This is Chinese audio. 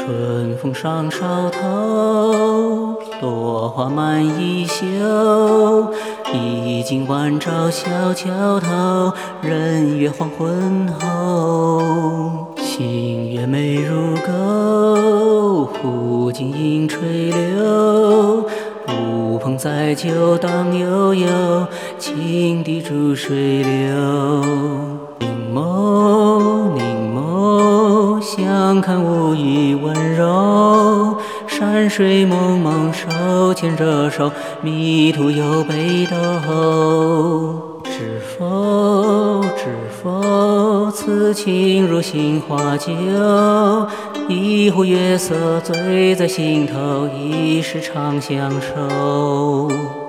春风上梢头，落花满衣袖。一襟晚照小桥头，人约黄昏后。星月美如钩，忽见影垂柳。乌篷载酒当悠悠，轻笛逐水流。凝眸凝眸，相看无语温柔。山水蒙蒙，手牵着手，迷途又北斗。知否，此情如杏花酒。一壶月色醉在心头，一世长相守。